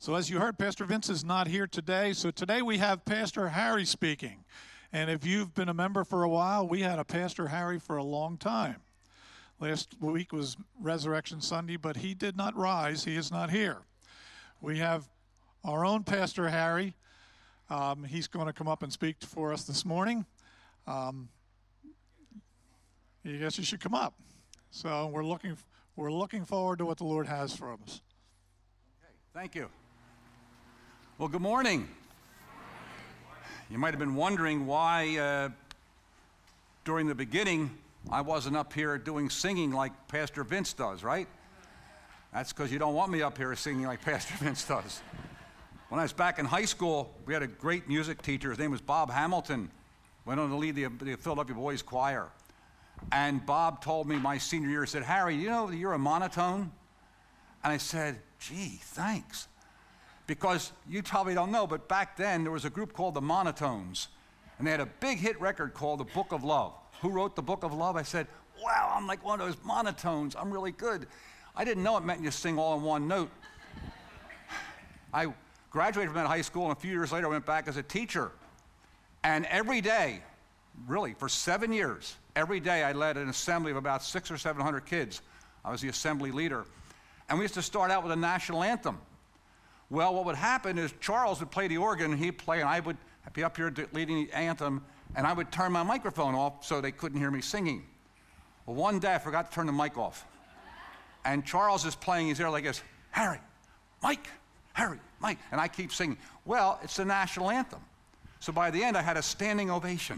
So as you heard, Pastor Vince is not here today. So today we have Pastor Harry speaking. And if you've been a member for a while, we had a Pastor Harry for a long time. Last week was Resurrection Sunday, but he did not rise. He is not here. We have our own Pastor Harry. He's going to come up and speak for us this morning. I guess you should come up. So we're looking forward to what the Lord has for us. Okay, thank you. Well, good morning. You might have been wondering why during the beginning I wasn't up here doing singing like Pastor Vince does, right? That's because you don't want me up here singing like Pastor Vince does. When I was back in high school, we had a great music teacher. His name was Bob Hamilton. Went on to lead the Philadelphia Boys Choir. And Bob told me my senior year, he said, "Harry, you know you're a monotone?" And I said, "Gee, thanks." Because you probably don't know, but back then there was a group called the Monotones. And they had a big hit record called The Book of Love. Who wrote The Book of Love? I said, wow, I'm like one of those monotones. I'm really good. I didn't know it meant you sing all in one note. I graduated from that high school, and a few years later I went back as a teacher. And every day, really for 7 years, every day I led an assembly of about 600 or 700 kids. I was the assembly leader. And we used to start out with a national anthem. Well, what would happen is Charles would play the organ, and he'd play, and I would be up here leading the anthem, and I would turn my microphone off so they couldn't hear me singing. Well, one day I forgot to turn the mic off. And Charles is playing, he's there like this, "Harry, Mike, Harry, Mike," and I keep singing. Well, it's the national anthem. So by the end, I had a standing ovation.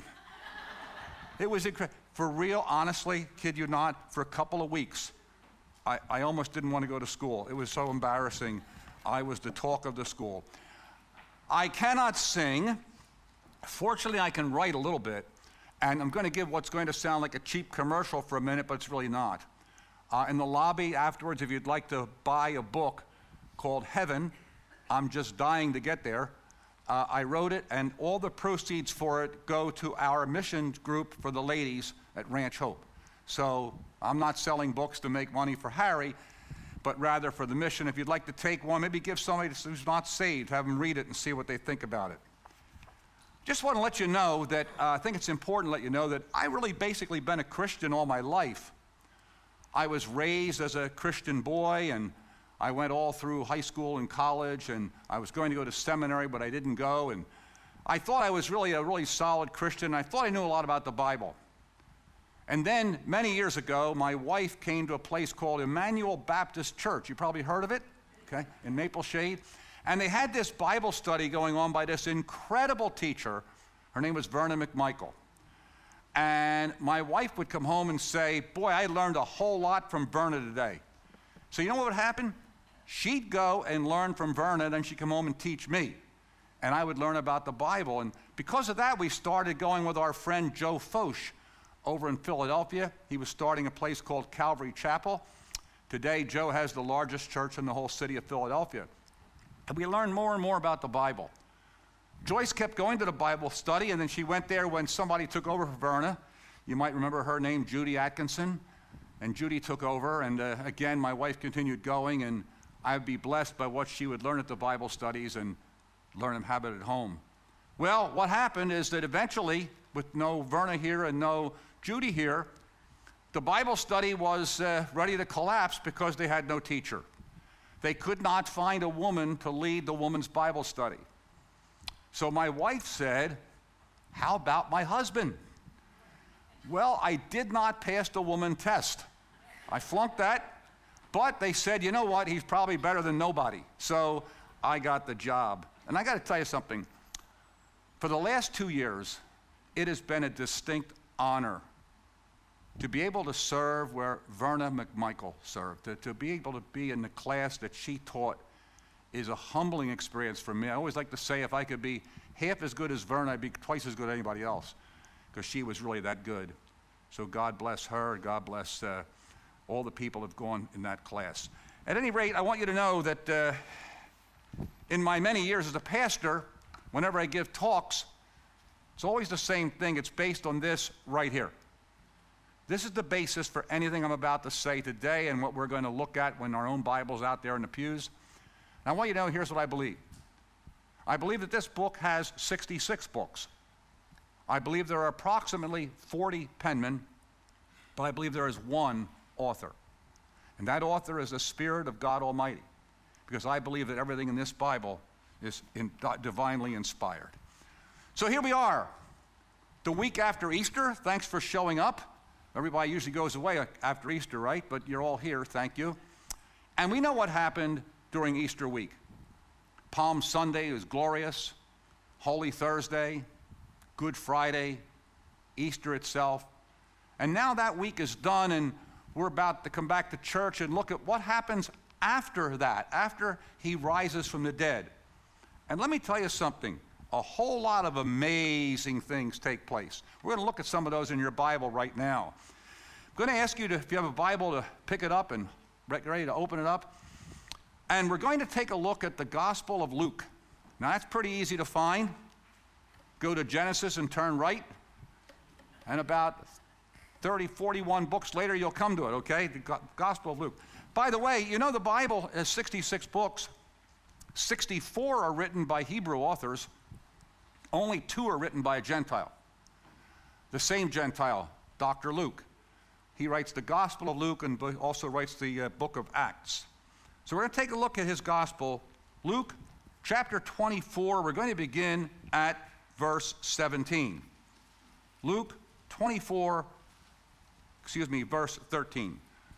It was incredible. For real, honestly, kid you not, for a couple of weeks, I almost didn't want to go to school. It was so embarrassing. I was the talk of the school. I cannot sing. Fortunately, I can write a little bit, and I'm going to give what's going to sound like a cheap commercial for a minute, but it's really not. In the lobby afterwards, if you'd like to buy a book called Heaven, I'm just dying to get there. I wrote it, and all the proceeds for it go to our mission group for the ladies at Ranch Hope. So I'm not selling books to make money for Harry, but rather for the mission. If you'd like to take one, maybe give somebody who's not saved, have them read it and see what they think about it. Just want to let you know that I think it's important to let you know that I really basically been a Christian all my life. I was raised as a Christian boy, and I went all through high school and college, and I was going to go to seminary, but I didn't go. And I thought I was really a really solid Christian. I thought I knew a lot about the Bible. And then many years ago, my wife came to a place called Emmanuel Baptist Church. You probably heard of it, okay, in Maple Shade. And they had this Bible study going on by this incredible teacher. Her name was Verna McMichael. And my wife would come home and say, "Boy, I learned a whole lot from Verna today." So you know what would happen? She'd go and learn from Verna, and then she'd come home and teach me. And I would learn about the Bible. And because of that, we started going with our friend Joe Foch over in Philadelphia. He was starting a place called Calvary Chapel. Today, Joe has the largest church in the whole city of Philadelphia. And we learned more and more about the Bible. Joyce kept going to the Bible study, and then she went there when somebody took over for Verna. You might remember her name, Judy Atkinson. And Judy took over, and again, my wife continued going, and I'd be blessed by what she would learn at the Bible studies and learn them habit at home. Well, what happened is that eventually, with no Verna here and no Judy here, the Bible study was ready to collapse because they had no teacher. They could not find a woman to lead the women's Bible study. So my wife said, "How about my husband?" Well, I did not pass the woman test. I flunked that, but they said, "You know what, he's probably better than nobody." So I got the job. And I got to tell you something. For the last 2 years, it has been a distinct honor to be able to serve where Verna McMichael served, to be able to be in the class that she taught is a humbling experience for me. I always like to say if I could be half as good as Verna, I'd be twice as good as anybody else, because she was really that good. So God bless her, God bless all the people who have gone in that class. At any rate, I want you to know that in my many years as a pastor, whenever I give talks, it's always the same thing. It's based on this right here. This is the basis for anything I'm about to say today and what we're going to look at when our own Bible's out there in the pews. And I want you to know, here's what I believe. I believe that this book has 66 books. I believe there are approximately 40 penmen, but I believe there is one author. And that author is the Spirit of God Almighty, because I believe that everything in this Bible is divinely inspired. So here we are, the week after Easter. Thanks for showing up. Everybody usually goes away after Easter, right? But you're all here, thank you. And we know what happened during Easter week. Palm Sunday was glorious, Holy Thursday, Good Friday, Easter itself. And now that week is done, and we're about to come back to church and look at what happens after that, after he rises from the dead. And let me tell you something, a whole lot of amazing things take place. We're going to look at some of those in your Bible right now. I'm going to ask you to, if you have a Bible, to pick it up and get ready to open it up. And we're going to take a look at the Gospel of Luke. Now that's pretty easy to find. Go to Genesis and turn right. And about 30, 41 books later, you'll come to it, okay? The Gospel of Luke. By the way, you know the Bible has 66 books. 64 are written by Hebrew authors. Only 2 are written by a Gentile. The same Gentile, Dr. Luke. He writes the Gospel of Luke and also writes the book of Acts. So we're going to take a look at his Gospel. Luke chapter 24, we're going to begin at verse 17. Luke 24, verse 13.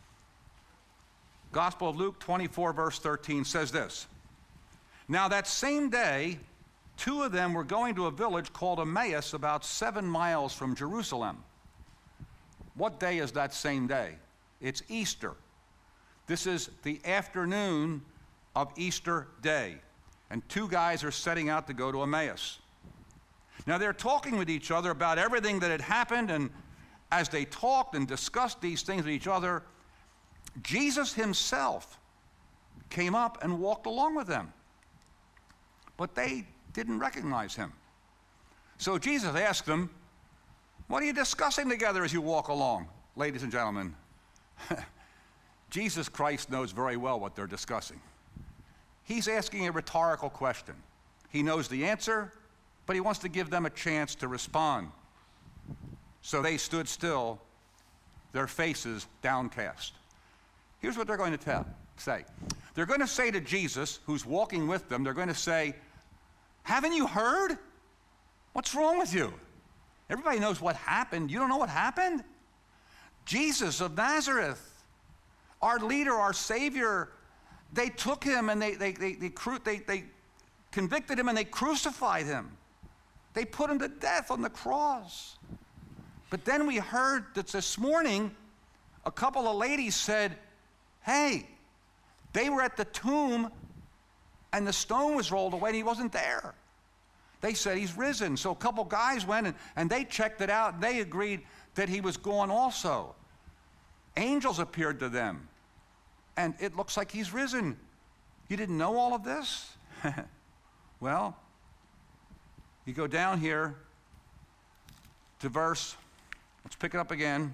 Gospel of Luke 24, verse 13 says this. Now that same day, 2 of them were going to a village called Emmaus, about 7 miles from Jerusalem. What day is that same day? It's Easter. This is the afternoon of Easter day. And 2 guys are setting out to go to Emmaus. Now they're talking with each other about everything that had happened, and as they talked and discussed these things with each other, Jesus himself came up and walked along with them. But they didn't recognize him. So Jesus asked them, "What are you discussing together as you walk along?" Ladies and gentlemen, Jesus Christ knows very well what they're discussing. He's asking a rhetorical question. He knows the answer, but he wants to give them a chance to respond. So they stood still, their faces downcast. Here's what they're going to say. They're going to say to Jesus, who's walking with them, they're going to say, "Haven't you heard? What's wrong with you? Everybody knows what happened. You don't know what happened? Jesus of Nazareth, our leader, our Savior, they took him and they convicted him and they crucified him. They put him to death on the cross. But then we heard that this morning a couple of ladies said, hey, they were at the tomb and the stone was rolled away and he wasn't there. They said he's risen." So a couple guys went and they checked it out and they agreed that he was gone also. Angels appeared to them, and it looks like he's risen. You didn't know all of this? Well, you go down here to let's pick it up again,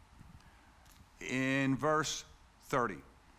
in verse 30.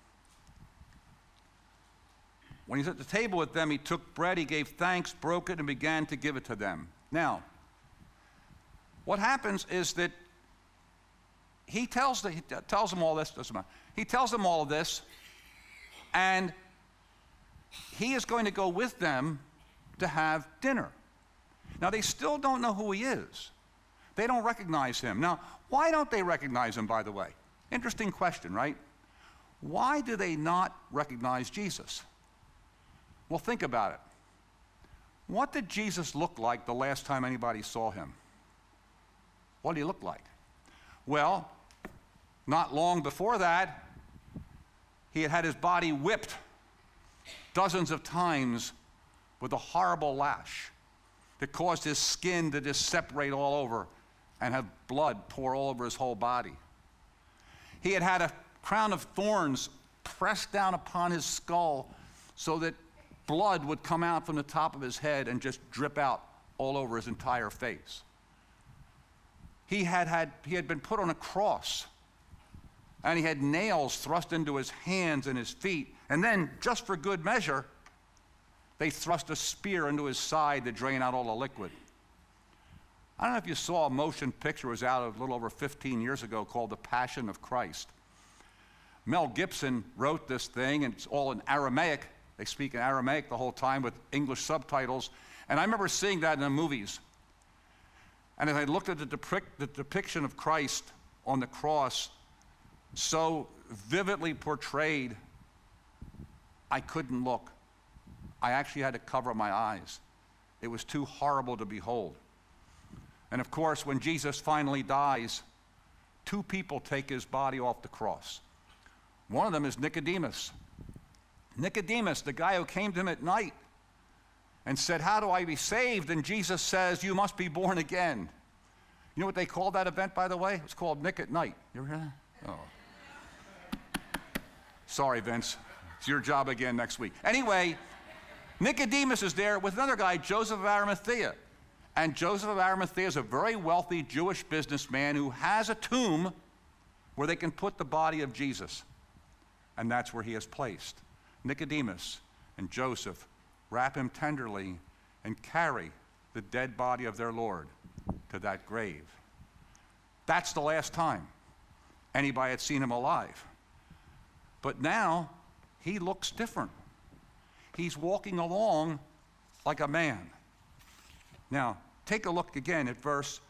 When he's at the table with them, he took bread, he gave thanks, broke it, and began to give it to them. Now, what happens is that he tells them all this, doesn't matter. He tells them all of this, and he is going to go with them to have dinner. Now, they still don't know who he is. They don't recognize him. Now, why don't they recognize him, by the way? Interesting question, right? Why do they not recognize Jesus? Well, think about it. What did Jesus look like the last time anybody saw him? What did he look like? Well, not long before that, he had his body whipped dozens of times with a horrible lash that caused his skin to just separate all over and have blood pour all over his whole body. He had had a crown of thorns pressed down upon his skull so that blood would come out from the top of his head and just drip out all over his entire face. He had been put on a cross, and he had nails thrust into his hands and his feet, and then, just for good measure, They thrust a spear into his side to drain out all the liquid. I don't know if you saw a motion picture, it was out a little over 15 years ago, called The Passion of Christ. Mel Gibson wrote this thing, and it's all in Aramaic. They speak in Aramaic the whole time with English subtitles. And I remember seeing that in the movies. And as I looked at the depiction of Christ on the cross, so vividly portrayed, I couldn't look. I actually had to cover my eyes. It was too horrible to behold. And of course, when Jesus finally dies, two people take his body off the cross. One of them is Nicodemus. Nicodemus, the guy who came to him at night and said, "How do I be saved?" And Jesus says, "You must be born again." You know what they called that event, by the way? It's called Nick at Night. You ever heard that? Oh. Sorry, Vince. It's your job again next week. Anyway, Nicodemus is there with another guy, Joseph of Arimathea. And Joseph of Arimathea is a very wealthy Jewish businessman who has a tomb where they can put the body of Jesus. And that's where he is placed. Nicodemus and Joseph wrap him tenderly and carry the dead body of their Lord to that grave. That's the last time anybody had seen him alive. But now he looks different. He's walking along like a man. Now, take a look again at verse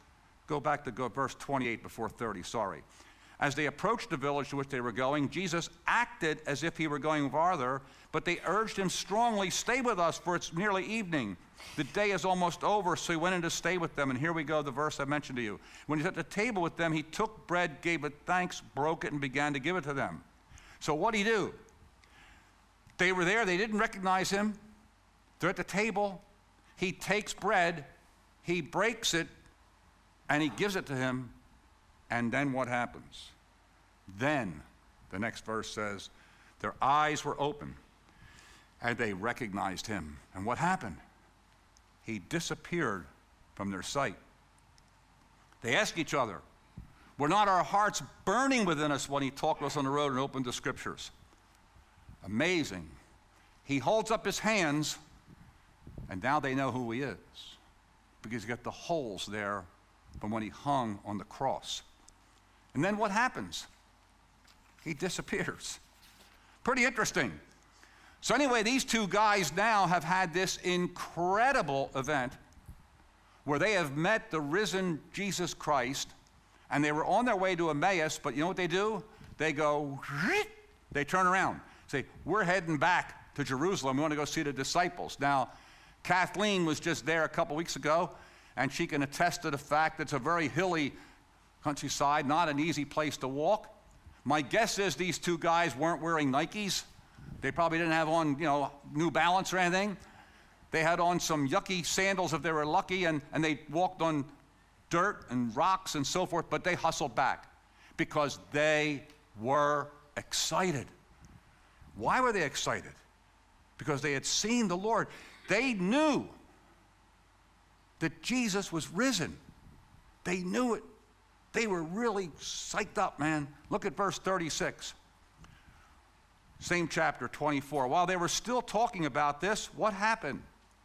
28 before 30, sorry. As they approached the village to which they were going, Jesus acted as if he were going farther, but they urged him strongly, "Stay with us, for it's nearly evening. The day is almost over." So he went in to stay with them. And here we go, the verse I mentioned to you. When he was at the table with them, he took bread, gave it thanks, broke it, and began to give it to them. So what did he do? They were there. They didn't recognize him. They're at the table. He takes bread, he breaks it, and he gives it to him. And then what happens? Then, the next verse says, their eyes were open, and they recognized him. And what happened? He disappeared from their sight. They asked each other, "Were not our hearts burning within us when he talked to us on the road and opened the scriptures?" Amazing. He holds up his hands, and now they know who he is, because he's got the holes there from when he hung on the cross. And then what happens? He disappears. Pretty interesting. So anyway, these two guys now have had this incredible event where they have met the risen Jesus Christ, and they were on their way to Emmaus, but you know what they do? They go, they turn around, say, "We're heading back to Jerusalem. We want to go see the disciples." Now, Kathleen was just there a couple weeks ago, and she can attest to the fact that it's a very hilly countryside, not an easy place to walk. My guess is these two guys weren't wearing Nikes. They probably didn't have on, New Balance or anything. They had on some yucky sandals if they were lucky, and they walked on dirt and rocks and so forth, but they hustled back because they were excited. Why were they excited? Because they had seen the Lord. They knew that Jesus was risen. They knew it. They were really psyched up, man. Look at verse 36. Same chapter, 24. While they were still talking about this, what happened?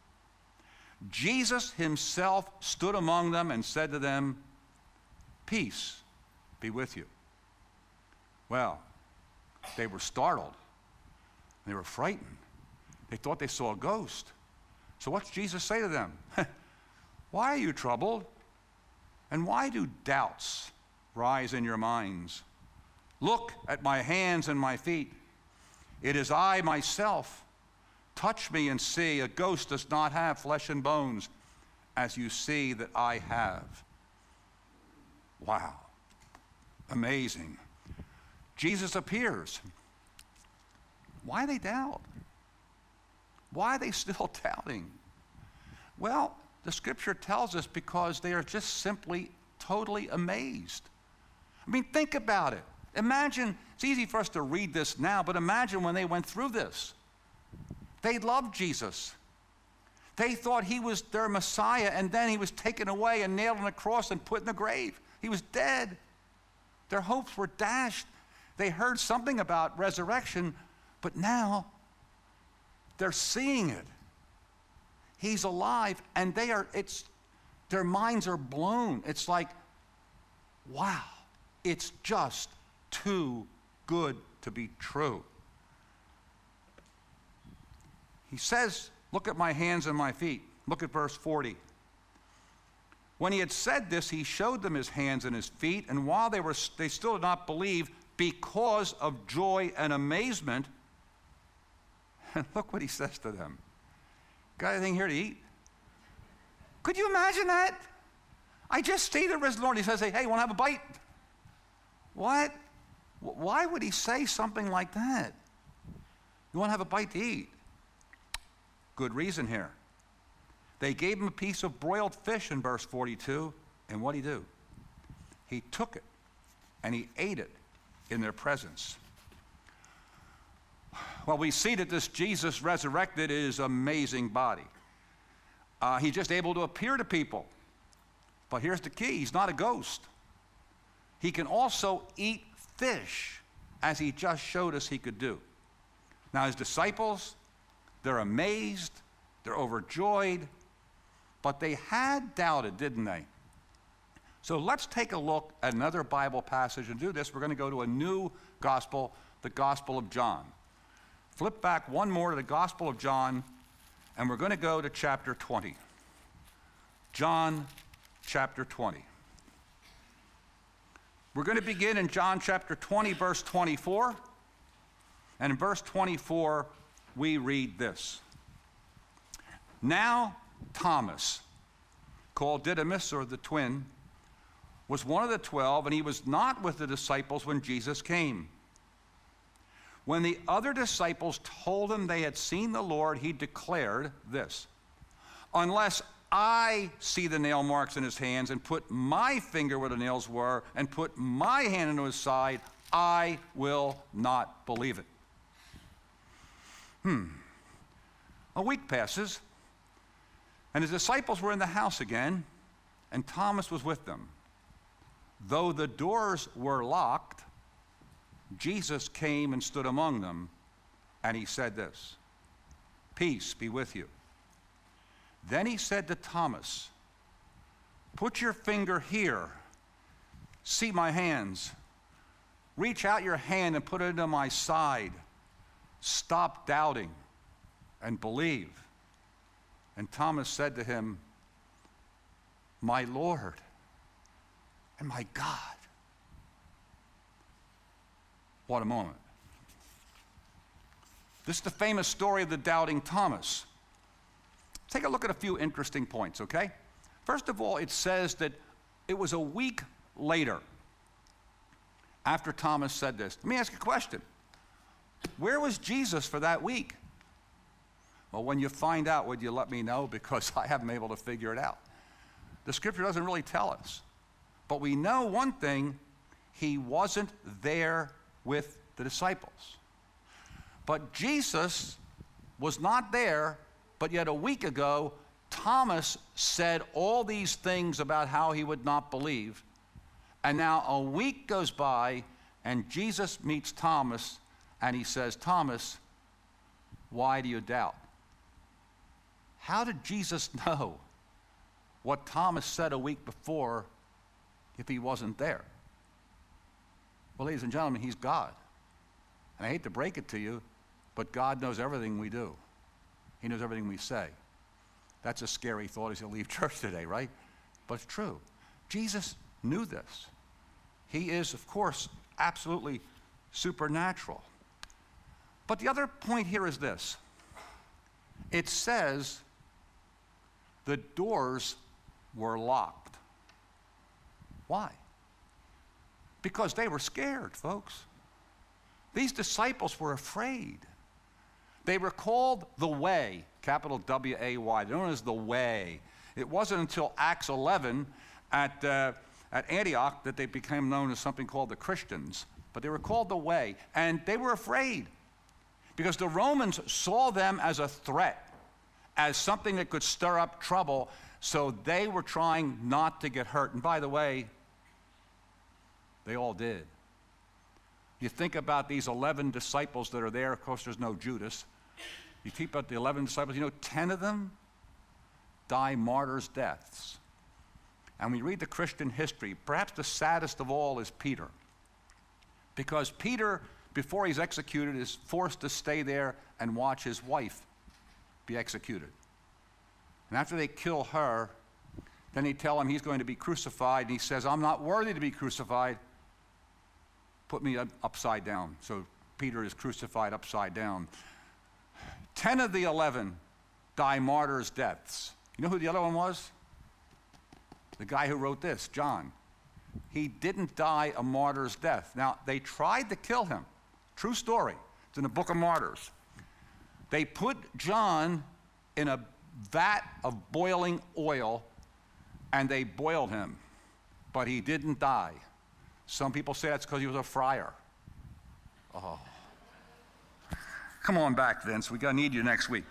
Jesus himself stood among them and said to them, "Peace be with you." Well, they were startled. They were frightened. They thought they saw a ghost. So what's Jesus say to them? "Why are you troubled? And why do doubts rise in your minds? Look at my hands and my feet. It is I myself. Touch me and see. A ghost does not have flesh and bones, as you see that I have." Wow. Amazing. Jesus appears. Why they doubt? Why are they still doubting? Well, the scripture tells us because they are just simply totally amazed. I mean, think about it. Imagine, it's easy for us to read this now, but imagine when they went through this. They loved Jesus. They thought he was their Messiah, and then he was taken away and nailed on a cross and put in the grave. He was dead. Their hopes were dashed. They heard something about resurrection, but now they're seeing it. he's alive, and their minds are blown. It's like, wow, it's just too good to be true. He says, look at my hands and my feet. Look at verse 40. When he had said this, he showed them his hands and his feet, and while they still did not believe because of joy and amazement. And look what he says to them. Got anything here to eat? Could you imagine that? I just see the risen Lord. He says, hey, want to have a bite? What? Why would he say something like that? You want to have a bite to eat? Good reason here. They gave him a piece of broiled fish in verse 42, and what did he do? He took it, and he ate it in their presence. Well, we see that this Jesus resurrected is amazing body. He's just able to appear to people. But here's the key, he's not a ghost. He can also eat fish, as he just showed us he could do. Now his disciples, they're amazed, they're overjoyed, but they had doubted, didn't they? So let's take a look at another Bible passage and do this. We're going to go to a new gospel, the Gospel of John. Flip back one more to the Gospel of John, and we're going to go to chapter 20. John chapter 20. We're going to begin in John chapter 20, verse 24. And in verse 24, we read this. Now Thomas, called Didymus, or the twin, was one of the 12, and he was not with the disciples when Jesus came. When the other disciples told him they had seen the Lord, he declared this, unless I see the nail marks in his hands and put my finger where the nails were and put my hand into his side, I will not believe it. A week passes, and his disciples were in the house again, and Thomas was with them. Though the doors were locked, Jesus came and stood among them, and he said this, peace be with you. Then he said to Thomas, put your finger here, see my hands. Reach out your hand and put it into my side. Stop doubting and believe. And Thomas said to him, my Lord and my God. What a moment. This is the famous story of the doubting Thomas. Take a look at a few interesting points, okay? First of all, it says that it was a week later after Thomas said this. Let me ask you a question. Where was Jesus for that week? Well, when you find out, would you let me know? Because I haven't been able to figure it out. The scripture doesn't really tell us. But we know one thing, he wasn't there with the disciples. But Jesus was not there, but yet a week ago, Thomas said all these things about how he would not believe. And now a week goes by, and Jesus meets Thomas, and he says, Thomas, why do you doubt? How did Jesus know what Thomas said a week before if he wasn't there? Well, ladies and gentlemen, he's God. And I hate to break it to you, but God knows everything we do. He knows everything we say. That's a scary thought as you leave church today, right? But it's true. Jesus knew this. He is, of course, absolutely supernatural. But the other point here is this. It says the doors were locked. Why? Because they were scared, folks. These disciples were afraid. They were called the Way, capital W-A-Y. They're known as the Way. It wasn't until Acts 11 at Antioch that they became known as something called the Christians. But they were called the Way, and they were afraid because the Romans saw them as a threat, as something that could stir up trouble, so they were trying not to get hurt. And by the way, they all did. You think about these 11 disciples that are there. Of course, there's no Judas. You think about the 11 disciples, 10 of them die martyrs' deaths. And we read the Christian history, perhaps the saddest of all is Peter. Because Peter, before he's executed, is forced to stay there and watch his wife be executed. And after they kill her, then they tell him he's going to be crucified, and he says, I'm not worthy to be crucified. Put me upside down. So Peter is crucified upside down. 10 of the 11 die martyrs' deaths. You know who the other one was? The guy who wrote this, John. He didn't die a martyr's death. Now, they tried to kill him. True story. It's in the Book of Martyrs. They put John in a vat of boiling oil, and they boiled him, but he didn't die. Some people say that's because he was a friar. Oh. Come on back, Vince. We're going to need you next week.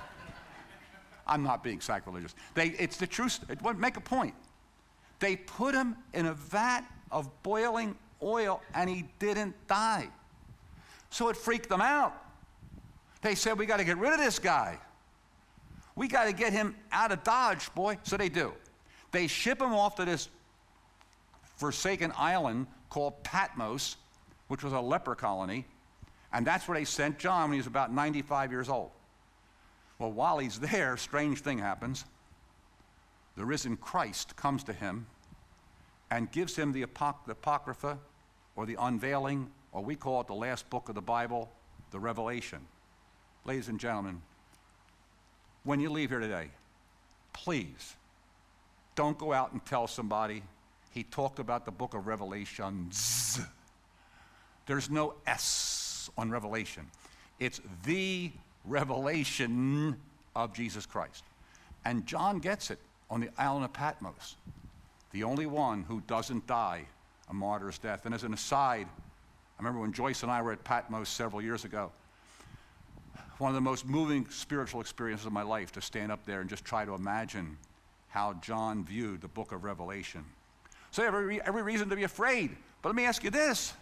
I'm not being sacrilegious. It's the truth. Make a point. They put him in a vat of boiling oil, and he didn't die. So it freaked them out. They said, we got to get rid of this guy. We got to get him out of Dodge, boy. So they do. They ship him off to this forsaken island called Patmos, which was a leper colony, and that's where they sent John when he was about 95 years old. Well, while he's there, strange thing happens. The risen Christ comes to him and gives him the Apocrypha, or the unveiling, or we call it the last book of the Bible, the Revelation. Ladies and gentlemen, when you leave here today, please don't go out and tell somebody he talked about the book of Revelations. There's no S on Revelation. It's the revelation of Jesus Christ. And John gets it on the island of Patmos, the only one who doesn't die a martyr's death. And as an aside, I remember when Joyce and I were at Patmos several years ago, one of the most moving spiritual experiences of my life, to stand up there and just try to imagine how John viewed the book of Revelation. So every reason to be afraid. But let me ask you this.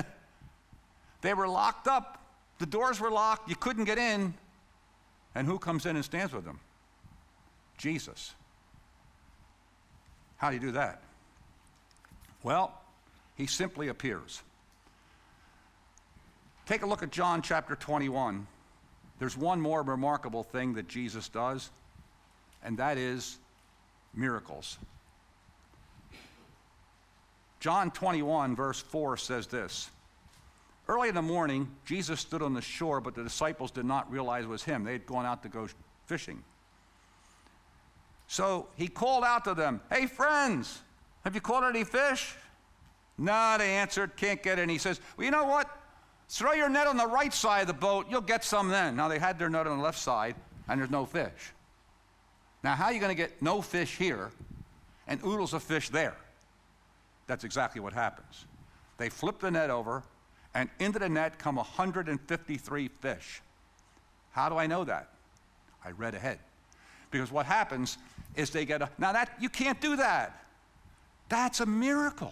They were locked up. The doors were locked. You couldn't get in. And who comes in and stands with them? Jesus. How do you do that? Well, he simply appears. Take a look at John chapter 21. There's one more remarkable thing that Jesus does, and that is miracles. John 21, verse 4 says this. Early in the morning, Jesus stood on the shore, but the disciples did not realize it was him. They had gone out to go fishing. So he called out to them, hey, friends, have you caught any fish? No, they answered, can't get any. He says, well, you know what? Throw your net on the right side of the boat. You'll get some then. Now, they had their net on the left side, and there's no fish. Now, how are you going to get no fish here and oodles of fish there? That's exactly what happens. They flip the net over, and into the net come 153 fish. How do I know that? I read ahead. Because what happens is they get now that you can't do that. That's a miracle.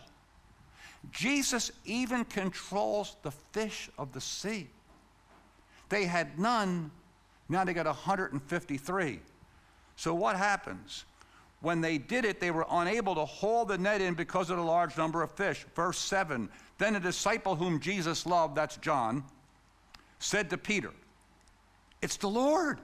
Jesus even controls the fish of the sea. They had none, now they got 153. So what happens? When they did it, they were unable to haul the net in because of the large number of fish. Verse 7, then the disciple whom Jesus loved, that's John, said to Peter, it's the Lord.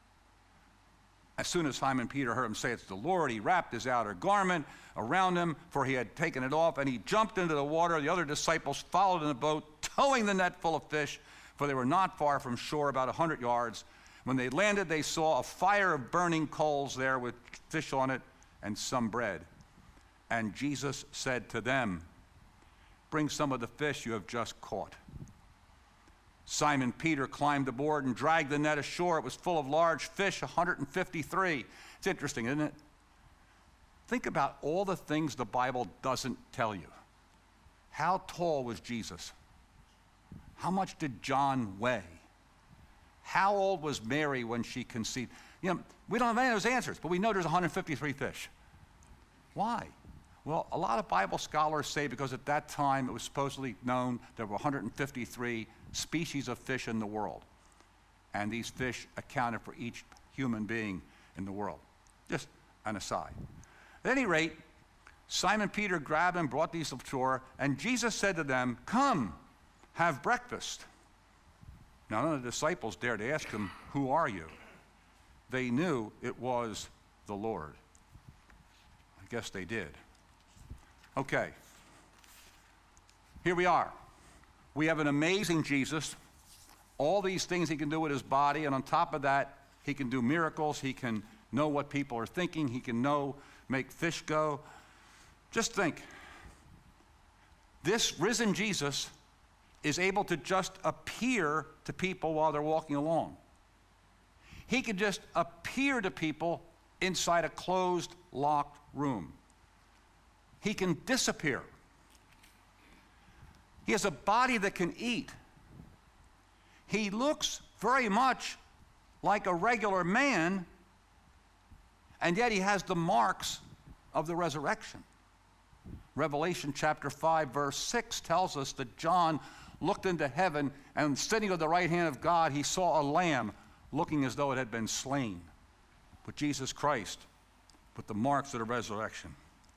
As soon as Simon Peter heard him say it's the Lord, he wrapped his outer garment around him, for he had taken it off, and he jumped into the water. The other disciples followed in the boat, towing the net full of fish, for they were not far from shore, about 100 yards. When they landed, they saw a fire of burning coals there with fish on it and some bread. And Jesus said to them, bring some of the fish you have just caught. Simon Peter climbed aboard and dragged the net ashore. It was full of large fish, 153. It's interesting, isn't it? Think about all the things the Bible doesn't tell you. How tall was Jesus? How much did John weigh? How old was Mary when she conceived? You know, we don't have any of those answers, but we know there's 153 fish. Why? Well, a lot of Bible scholars say because at that time it was supposedly known there were 153 species of fish in the world. And these fish accounted for each human being in the world. Just an aside. At any rate, Simon Peter grabbed him, brought these to shore, and Jesus said to them, "Come, have breakfast." Now, none of the disciples dared to ask him, "Who are you?" They knew it was the Lord. I guess they did. Okay. Here we are. We have an amazing Jesus. All these things he can do with his body, and on top of that, he can do miracles. He can know what people are thinking. He can make fish go. Just think. This risen Jesus is able to just appear to people while they're walking along. He can just appear to people inside a closed, locked room. He can disappear. He has a body that can eat. He looks very much like a regular man, and yet he has the marks of the resurrection. Revelation chapter 5, verse 6 tells us that John looked into heaven, and sitting at the right hand of God, he saw a lamb looking as though it had been slain. But Jesus Christ, with the marks of the resurrection.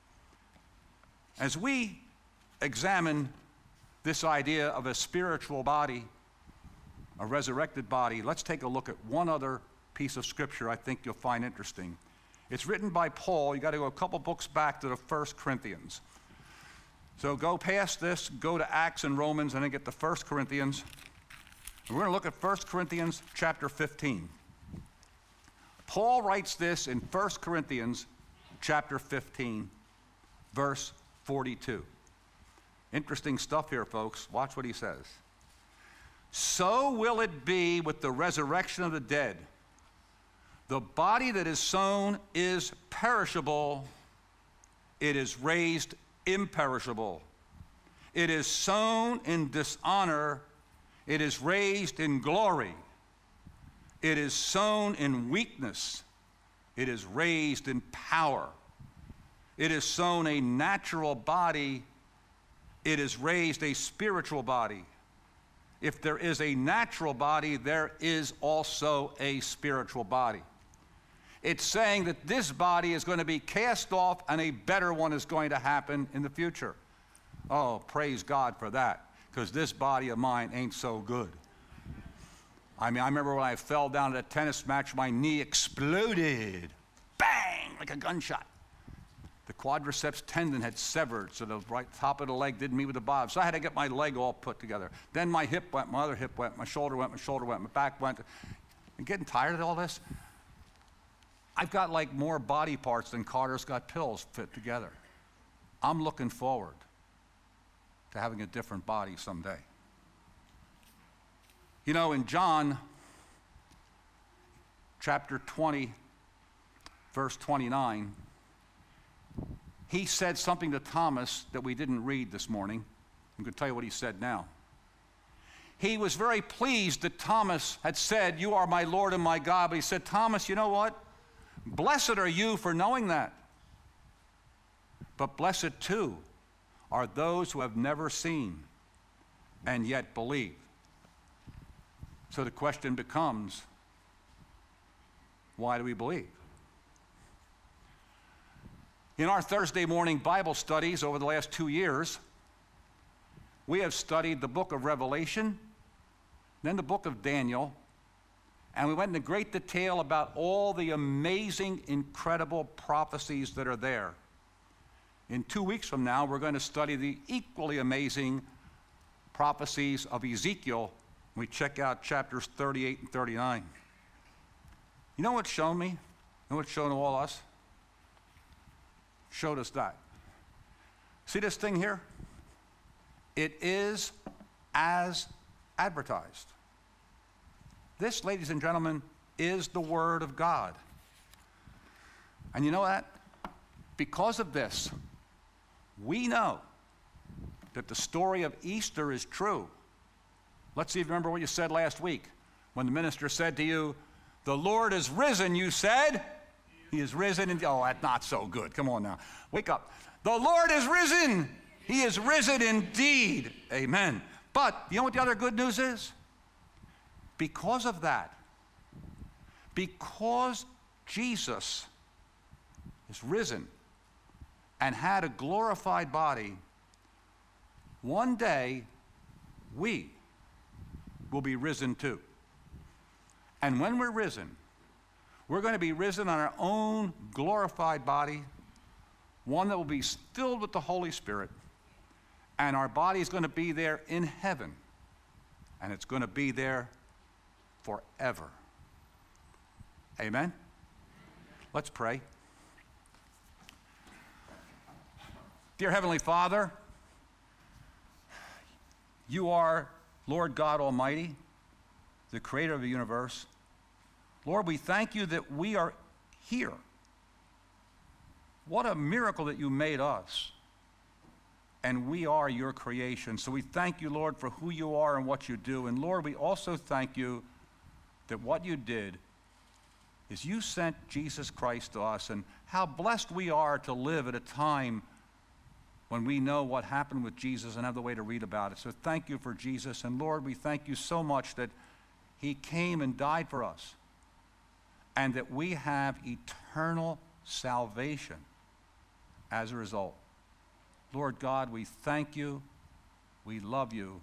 As we examine this idea of a spiritual body, a resurrected body, let's take a look at one other piece of scripture I think you'll find interesting. It's written by Paul. You got to go a couple books back to the 1 Corinthians. So go past this, go to Acts and Romans, and then get to 1 Corinthians. And we're going to look at 1 Corinthians chapter 15. Paul writes this in 1 Corinthians chapter 15, verse 42. Interesting stuff here, folks. Watch what he says. "So will it be with the resurrection of the dead. The body that is sown is perishable. It is raised imperishable. It is sown in dishonor. It is raised in glory. It is sown in weakness. It is raised in power. It is sown a natural body. It is raised a spiritual body. If there is a natural body, there is also a spiritual body." It's saying that this body is going to be cast off and a better one is going to happen in the future. Oh, praise God for that, because this body of mine ain't so good. I mean, I remember when I fell down at a tennis match, my knee exploded. Bang, like a gunshot. The quadriceps tendon had severed, so the right top of the leg didn't meet with the bottom. So I had to get my leg all put together. Then my hip went, my other hip went, my shoulder went, my back went. I'm getting tired of all this. I've got like more body parts than Carter's got pills fit together. I'm looking forward to having a different body someday. You know, in John chapter 20, verse 29, he said something to Thomas that we didn't read this morning. I'm going to tell you what he said now. He was very pleased that Thomas had said, "You are my Lord and my God." But he said, "Thomas, you know what? Blessed are you for knowing that. But blessed too are those who have never seen and yet believe." So the question becomes, why do we believe? In our Thursday morning Bible studies over the last 2 years, we have studied the book of Revelation, then the book of Daniel, and we went into great detail about all the amazing, incredible prophecies that are there. In 2 weeks from now, we're going to study the equally amazing prophecies of Ezekiel. We check out chapters 38 and 39. You know what's shown me? You know what's shown to all us? Showed us that. See this thing here? It is as advertised. This, ladies and gentlemen, is the Word of God. And you know that? Because of this, we know that the story of Easter is true. Let's see if you remember what you said last week. When the minister said to you, "The Lord is risen," you said, "He is risen." Oh, that's not so good. Come on now. Wake up. The Lord is risen. He is risen indeed. Amen. But you know what the other good news is? Because of that, because Jesus is risen and had a glorified body, one day we will be risen too. And when we're risen, we're going to be risen on our own glorified body, one that will be filled with the Holy Spirit, and our body is going to be there in heaven, and it's going to be there forever. Amen? Let's pray. Dear Heavenly Father, you are Lord God Almighty, the creator of the universe. Lord, we thank you that we are here. What a miracle that you made us, and we are your creation. So we thank you, Lord, for who you are and what you do. And Lord, we also thank you that what you did is you sent Jesus Christ to us, and how blessed we are to live at a time when we know what happened with Jesus and have the way to read about it. So thank you for Jesus. And Lord, we thank you so much that he came and died for us, and that we have eternal salvation as a result. Lord God, we thank you, we love you,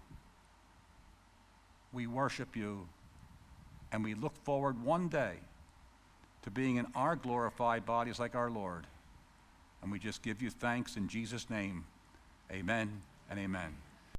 we worship you, and we look forward one day to being in our glorified bodies like our Lord. And we just give you thanks in Jesus' name. Amen and amen.